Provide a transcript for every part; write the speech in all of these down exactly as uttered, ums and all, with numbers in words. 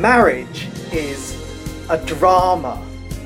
Marriage is a drama.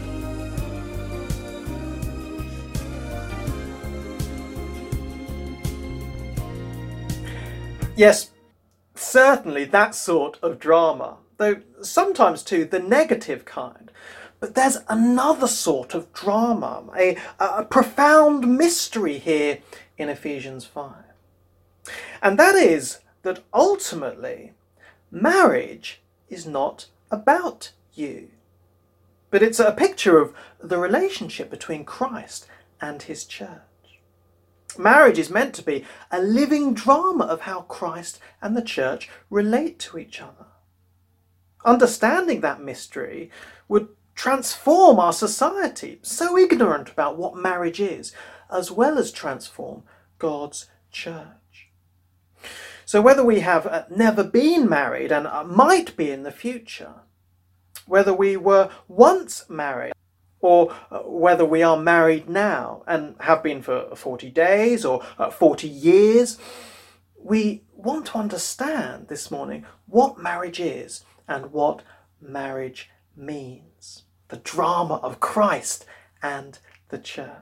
Yes, certainly that sort of drama, though sometimes too the negative kind. But there's another sort of drama, a, a profound mystery here in Ephesians five. And that is that ultimately, marriage is not about you, but it's a picture of the relationship between Christ and his church. Marriage is meant to be a living drama of how Christ and the church relate to each other. Understanding that mystery would transform our society, so ignorant about what marriage is, as well as transform God's church. So whether we have never been married and might be in the future, whether we were once married, or whether we are married now and have been for forty days or forty years, we want to understand this morning what marriage is and what marriage means. The drama of Christ and the church.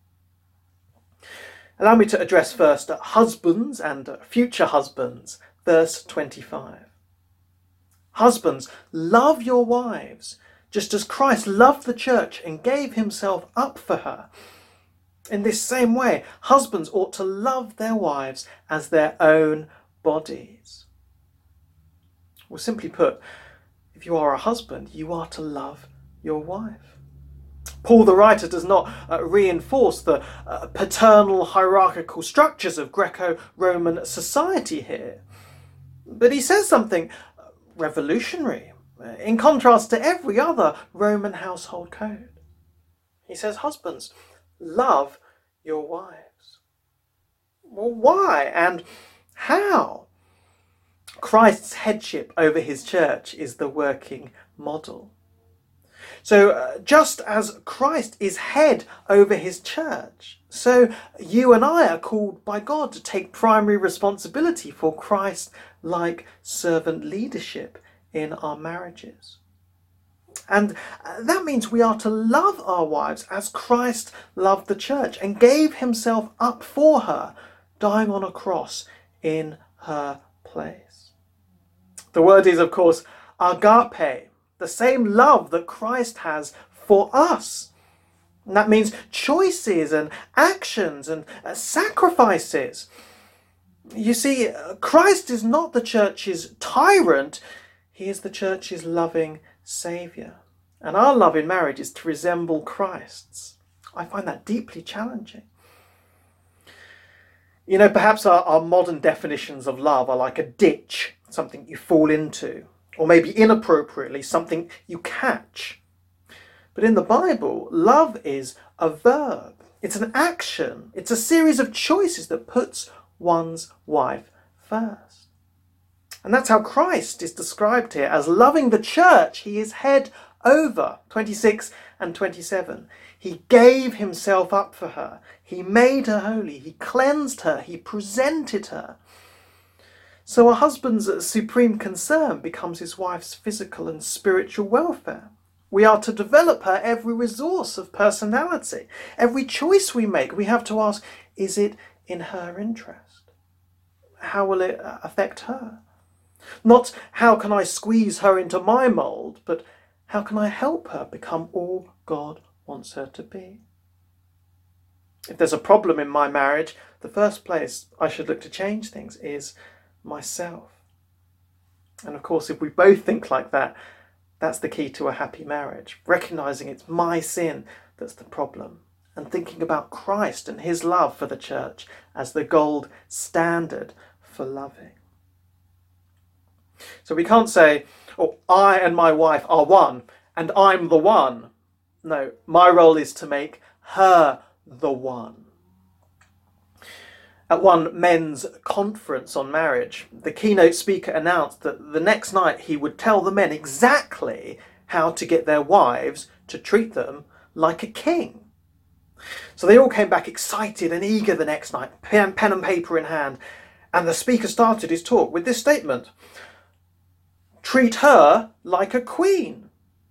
Allow me to address first husbands and future husbands, verse twenty-five. Husbands, love your wives, just as Christ loved the church and gave himself up for her. In this same way, husbands ought to love their wives as their own bodies. Or simply put, if you are a husband, you are to love your wife. Paul the writer does not uh, reinforce the uh, paternal hierarchical structures of Greco-Roman society here, but he says something revolutionary in contrast to every other Roman household code. He says, husbands, love your wives. Well, why and how? Christ's headship over his church is the working model. So uh, just as Christ is head over his church, so you and I are called by God to take primary responsibility for Christ-like servant leadership in our marriages. And that means we are to love our wives as Christ loved the church and gave himself up for her, dying on a cross in her place. The word is, of course, agape, the same love that Christ has for us. And that means choices and actions and sacrifices. You see, Christ is not the church's tyrant. He is the church's loving saviour. And our love in marriage is to resemble Christ's. I find that deeply challenging. You know, perhaps our, our modern definitions of love are like a ditch, something you fall into, or maybe inappropriately, something you catch. But in the Bible, love is a verb. It's an action. It's a series of choices that puts one's wife first. And that's how Christ is described here as loving the church. He is head over, twenty-six and twenty-seven. He gave himself up for her. He made her holy. He cleansed her. He presented her. So a husband's supreme concern becomes his wife's physical and spiritual welfare. We are to develop her every resource of personality. Every choice we make, we have to ask, is it in her interest? How will it affect her? Not how can I squeeze her into my mould, but how can I help her become all God wants her to be? If there's a problem in my marriage, the first place I should look to change things is myself. And of course, if we both think like that, that's the key to a happy marriage. Recognizing it's my sin that's the problem, and thinking about Christ and his love for the church as the gold standard for loving. So we can't say, oh, I and my wife are one, and I'm the one. No, my role is to make her the one. At one men's conference on marriage, the keynote speaker announced that the next night he would tell the men exactly how to get their wives to treat them like a king. So they all came back excited and eager the next night, pen, pen and paper in hand, and the speaker started his talk with this statement: treat her like a queen.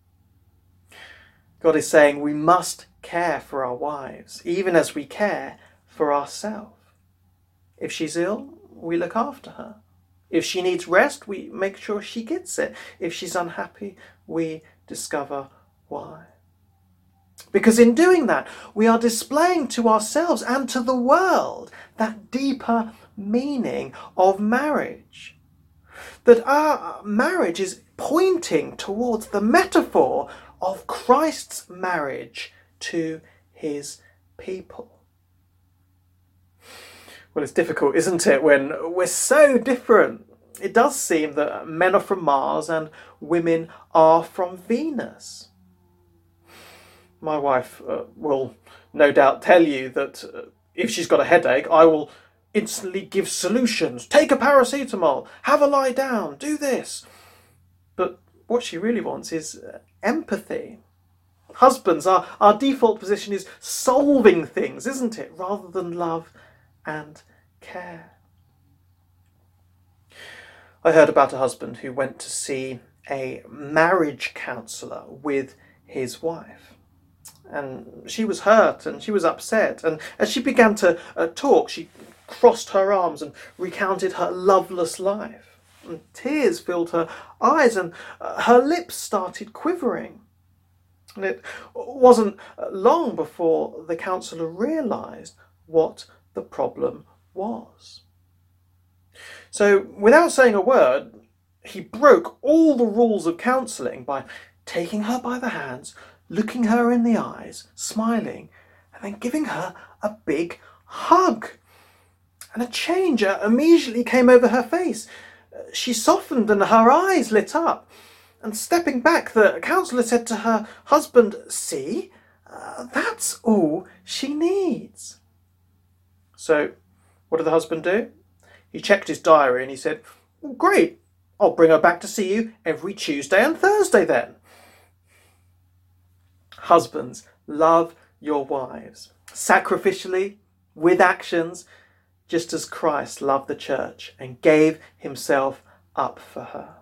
God is saying we must care for our wives, even as we care for ourselves. If she's ill, we look after her. If she needs rest, we make sure she gets it. If she's unhappy, we discover why. Because in doing that, we are displaying to ourselves and to the world that deeper meaning of marriage. That our marriage is pointing towards the metaphor of Christ's marriage to his people. Well, it's difficult, isn't it, when we're so different? It does seem that men are from Mars and women are from Venus. My wife uh, will no doubt tell you that uh, if she's got a headache, I will instantly give solutions. Take a paracetamol, have a lie down, do this. But what she really wants is uh, empathy. Husbands, our, our default position is solving things, isn't it, rather than love and care. I heard about a husband who went to see a marriage counsellor with his wife. And she was hurt and she was upset. And as she began to uh, talk, she crossed her arms and recounted her loveless life. And tears filled her eyes and uh, her lips started quivering. And it wasn't long before the counsellor realised what the problem was. So, without saying a word, he broke all the rules of counselling by taking her by the hands, looking her in the eyes, smiling, and then giving her a big hug. And a change immediately came over her face. She softened and her eyes lit up. And stepping back, the counsellor said to her husband, "See, uh, that's all she needs." So, what did the husband do? He checked his diary and he said, "Well, great, I'll bring her back to see you every Tuesday and Thursday then." Husbands, love your wives sacrificially, with actions, just as Christ loved the church and gave himself up for her.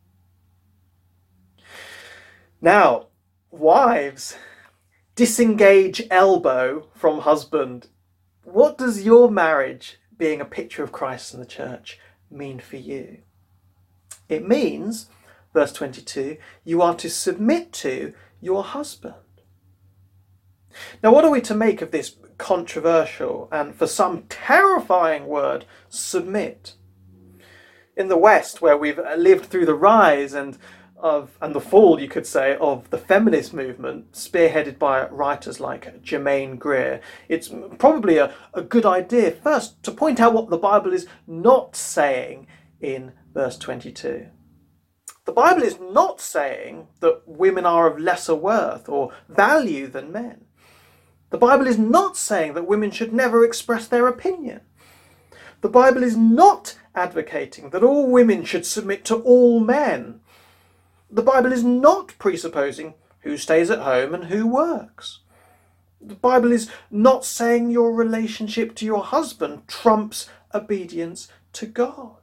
Now, wives, disengage elbow from husband. What does your marriage, being a picture of Christ and the church, mean for you? It means, verse twenty-two, you are to submit to your husband. Now, what are we to make of this controversial and for some terrifying word, submit? In the West, where we've lived through the rise and of and the fall, you could say, of the feminist movement, spearheaded by writers like Germaine Greer, it's probably a, a good idea first to point out what the Bible is not saying in verse twenty-two. The Bible is not saying that women are of lesser worth or value than men. The Bible is not saying that women should never express their opinion. The Bible is not advocating that all women should submit to all men. The Bible is not presupposing who stays at home and who works. The Bible is not saying your relationship to your husband trumps obedience to God.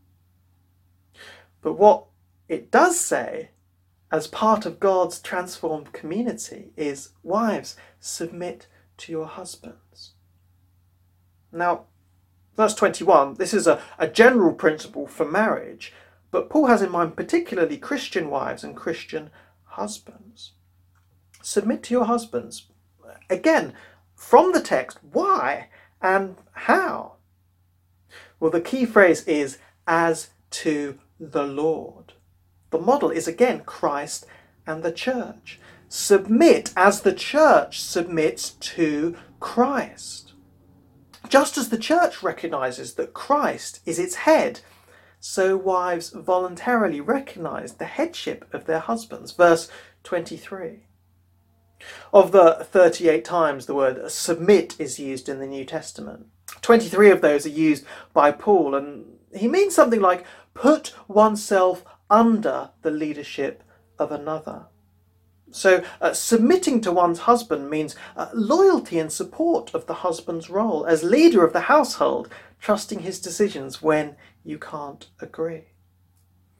But what it does say, as part of God's transformed community, is, wives, submit to your husbands. Now, verse twenty-one, this is a, a general principle for marriage, but Paul has in mind particularly Christian wives and Christian husbands. Submit to your husbands. Again, from the text, why and how? Well, the key phrase is, as to the Lord. The model is again Christ and the church. Submit as the church submits to Christ. Just as the church recognises that Christ is its head, so wives voluntarily recognise the headship of their husbands. Verse twenty-three. Of the thirty-eight times the word submit is used in the New Testament, twenty-three of those are used by Paul, and he means something like put oneself under the leadership of another. So uh, submitting to one's husband means uh, loyalty and support of the husband's role as leader of the household, trusting his decisions when you can't agree.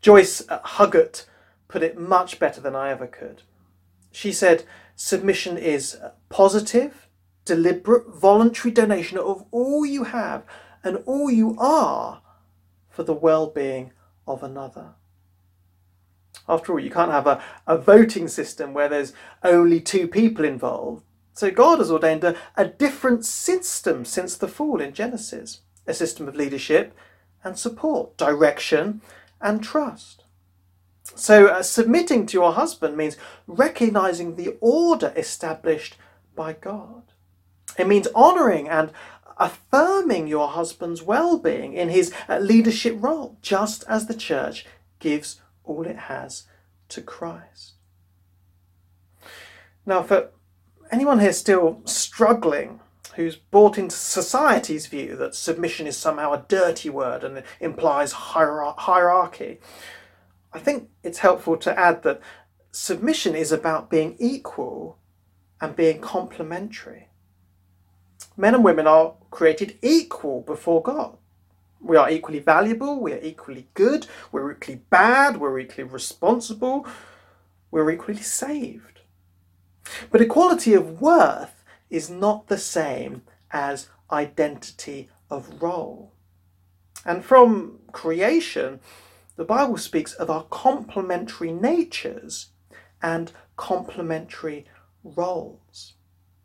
Joyce Huggett put it much better than I ever could. She said, submission is positive, deliberate, voluntary donation of all you have and all you are for the well-being of another. After all, you can't have a, a voting system where there's only two people involved. So God has ordained a, a different system since the fall in Genesis, a system of leadership and support, direction and trust. So uh, submitting to your husband means recognizing the order established by God. It means honouring and affirming your husband's well-being in his uh, leadership role, just as the church gives all it has to Christ. Now, for anyone here still struggling, who's bought into society's view that submission is somehow a dirty word and implies hier- hierarchy, I think it's helpful to add that submission is about being equal and being complementary. Men and women are created equal before God. We are equally valuable, we are equally good, we're equally bad, we're equally responsible, we're equally saved. But equality of worth is not the same as identity of role. And from creation, the Bible speaks of our complementary natures and complementary roles.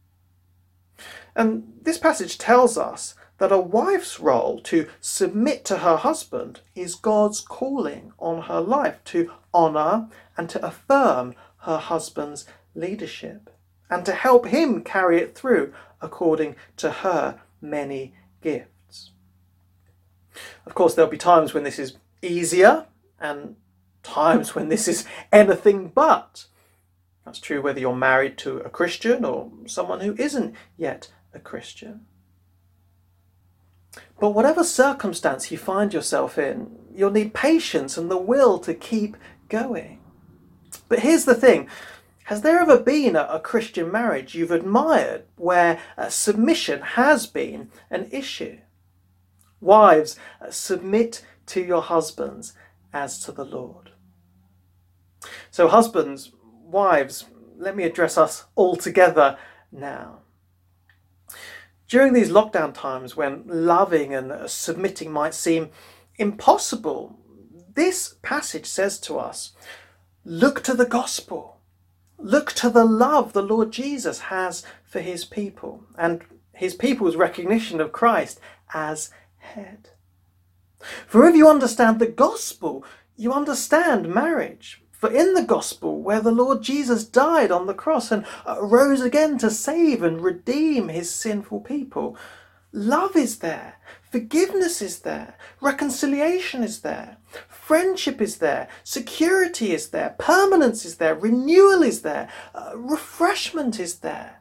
And this passage tells us that a wife's role to submit to her husband is God's calling on her life to honour and to affirm her husband's leadership and to help him carry it through according to her many gifts. Of course, there'll be times when this is easier and times when this is anything but. That's true whether you're married to a Christian or someone who isn't yet a Christian. But whatever circumstance you find yourself in, you'll need patience and the will to keep going. But here's the thing. Has there ever been a, a Christian marriage you've admired where uh, submission has been an issue? Wives, uh, submit to your husbands as to the Lord. So husbands, wives, let me address us all together now. During these lockdown times when loving and submitting might seem impossible, this passage says to us, look to the gospel. Look to the love the Lord Jesus has for his people and his people's recognition of Christ as head. For if you understand the gospel, you understand marriage. For in the gospel, where the Lord Jesus died on the cross and rose again to save and redeem his sinful people, love is there, forgiveness is there, reconciliation is there, friendship is there, security is there, permanence is there, renewal is there, uh, refreshment is there.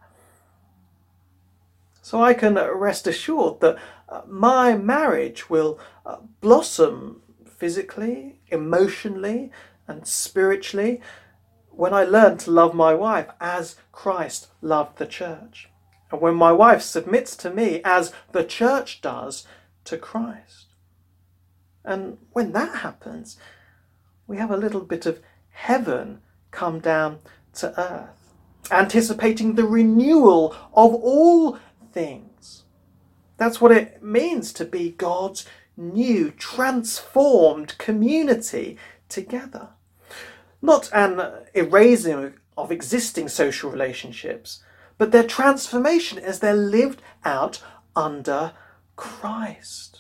So I can rest assured that uh, my marriage will uh, blossom physically, emotionally, and spiritually when I learn to love my wife as Christ loved the church, and when my wife submits to me as the church does to Christ. And when that happens, we have a little bit of heaven come down to earth, anticipating the renewal of all things. That's what it means to be God's new, transformed community together. Not an erasing of existing social relationships, but their transformation as they're lived out under Christ.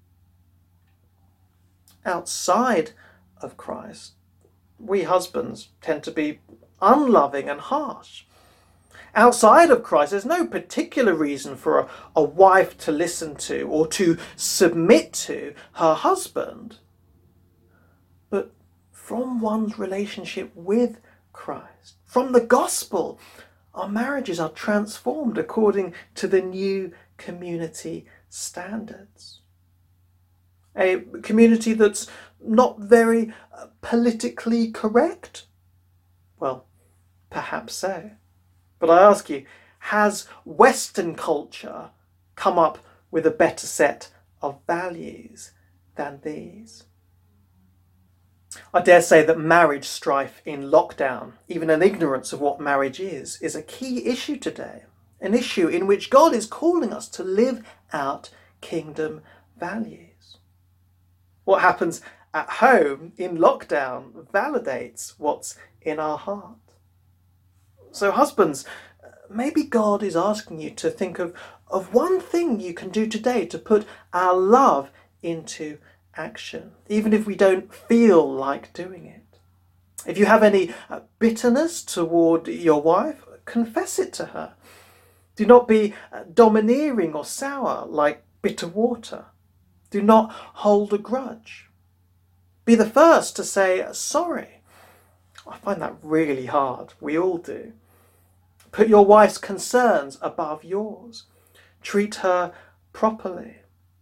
Outside of Christ, we husbands tend to be unloving and harsh. Outside of Christ, there's no particular reason for a, a wife to listen to or to submit to her husband. But from one's relationship with Christ, from the gospel, our marriages are transformed according to the new community standards. A community that's not very uh, politically correct? Well, perhaps so. But I ask you, has Western culture come up with a better set of values than these? I dare say that marriage strife in lockdown, even an ignorance of what marriage is, is a key issue today. An issue in which God is calling us to live out kingdom values. What happens at home in lockdown validates what's in our heart. So husbands, maybe God is asking you to think of, of one thing you can do today to put our love into action, even if we don't feel like doing it. If you have any bitterness toward your wife, confess it to her. Do not be domineering or sour like bitter water. Do not hold a grudge. Be the first to say sorry. I find that really hard. We all do. Put your wife's concerns above yours. Treat her properly.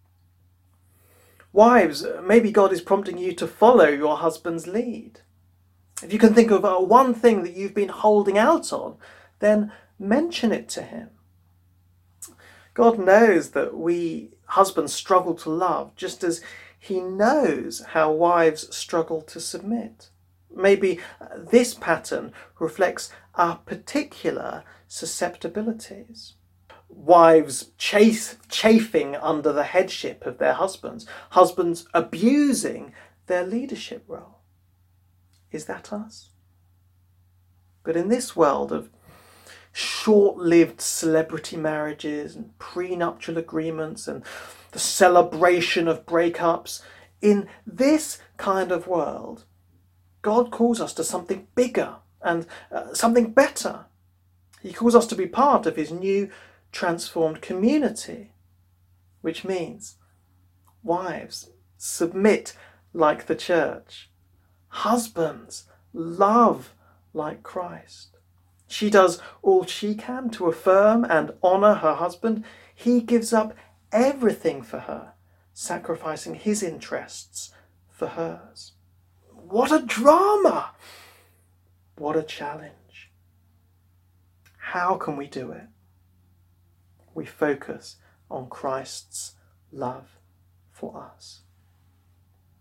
Wives, maybe God is prompting you to follow your husband's lead. If you can think of one thing that you've been holding out on, then mention it to him. God knows that we husbands struggle to love, just as he knows how wives struggle to submit. Maybe this pattern reflects our particular susceptibilities. Wives chase, chafing under the headship of their husbands. Husbands abusing their leadership role. Is that us? But in this world of short-lived celebrity marriages and prenuptial agreements and the celebration of breakups, in this kind of world, God calls us to something bigger and uh, something better. He calls us to be part of his new transformed community, which means, wives, submit like the church. Husbands, love like Christ. She does all she can to affirm and honour her husband. He gives up everything for her, sacrificing his interests for hers. What a drama! What a challenge. How can we do it? We focus on Christ's love for us.